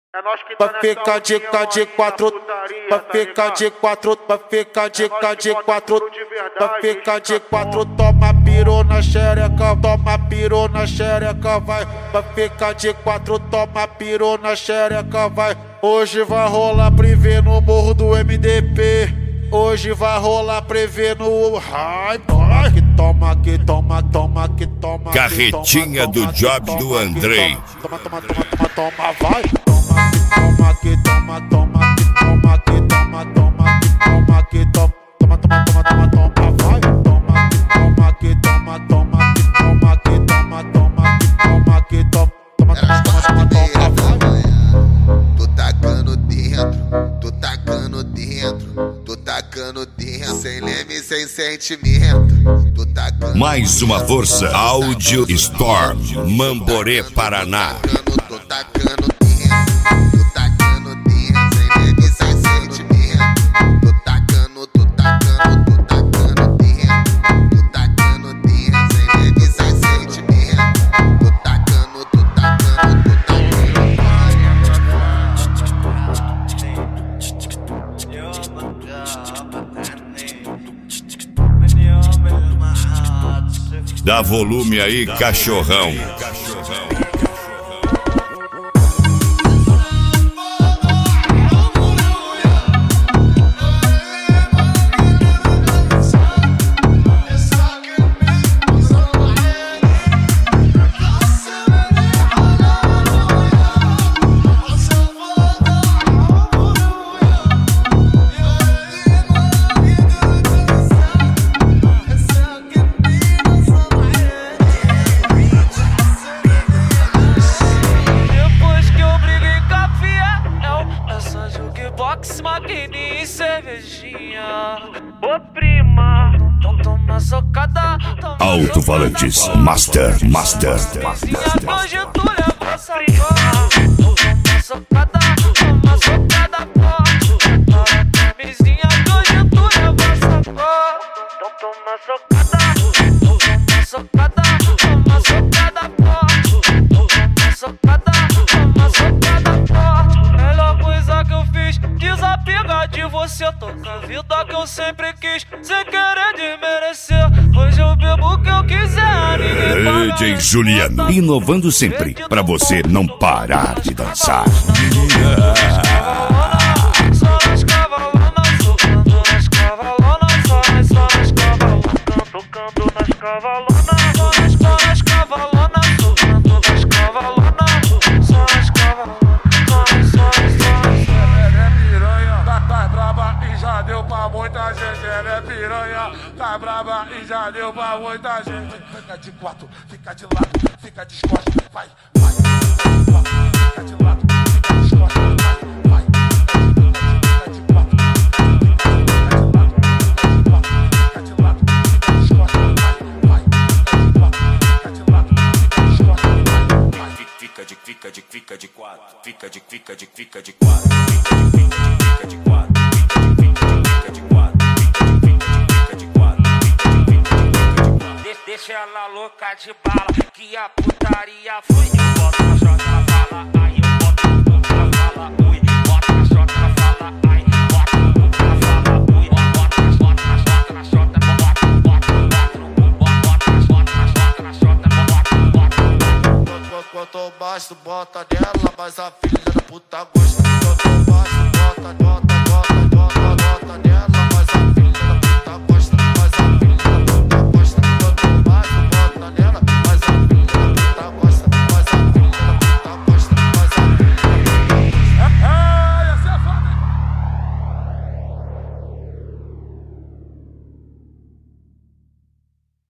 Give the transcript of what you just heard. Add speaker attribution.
Speaker 1: Vai ficar de quatro, vai ficar de quatro, vai ficar de quatro, vai ficar de quatro, toma piru na xereca, toma piru na xereca, vai ficar de quatro, toma piru na xereca, vai. Hoje vai rolar prevê no morro do MDP, hoje vai rolar prevê no Hype. Que toma, que toma, toma, que toma.
Speaker 2: Carretinha do job do Andrei.
Speaker 1: Toma, toma, toma, toma, toma, vai. Toma, que toma, toma, que toma, que toma, toma, que toma, que toma, toma, toma, toma, toma, toma, vai. Toma, que toma, toma, que toma, que toma, toma, que toma, que toma, toma, toma, toma, toma, vai.
Speaker 3: Tô tacando dentro, tô tacando dentro, tô tacando dentro, sem leme, sem sentimento. Tô tacando.
Speaker 2: Mais uma força, Audio Storm, Mamborê, Paraná.
Speaker 3: Tô tacando dentro, tô tacando dentro, sem leme, sem sentimento. Tô tacando, tô tacando, tô tacando dentro, tô tacando dentro, sem leme, sem sentimento. Tô tacando, tô tacando, tô tacando.
Speaker 2: Dá volume aí, cachorrão.
Speaker 4: Box, maquininha e cervejinha. Ô prima, então toma socada.
Speaker 2: Alto-falantes, Master.
Speaker 4: Hoje tu leva essa toma socada, camisinha, hoje tu leva essa então toma socada, socada, melhor coisa que eu fiz, desapegar de você, toca a vida que eu sempre quis, sem querer desmerecer. Hoje eu bebo o que eu quiser, ninguém
Speaker 2: DJ Juliano, inovando sempre, pra você não parar de dançar.
Speaker 4: Só nas cavalonas, tocando nas cavalonas, só nas cavalonas, tocando nas cavalonas, só nas cavalonas, tocando nas cavalonas, só nas cavalonas, só
Speaker 5: Ela é piranha, tá brava e já deu pra muita gente. Ela é piranha, tá brava e já deu pra muita gente. Fica de quatro, fica de lado, fica de costas, vai. Fica de lado, fica de costas, vai. Fica de quatro, fica de lado, fica de costas, vai. Fica de lado, fica de costas, vai.
Speaker 6: Fica de quatro, fica de quatro, fica de quatro, fica de quatro, fica de quatro.
Speaker 4: deixa ela louca de bala, que a putaria foi. Eu boto na chota, ela fala, aí eu boto no cu, ela fala, ui. Bota na chota, ela fala, aí bota no cu, ela fala, ui. Bota na chota, na chota, bota no cu, bota na chota, bota.
Speaker 5: Quanto mais tu bota nela, mais a filha da puta gosta. Quanto mais tu bota nela,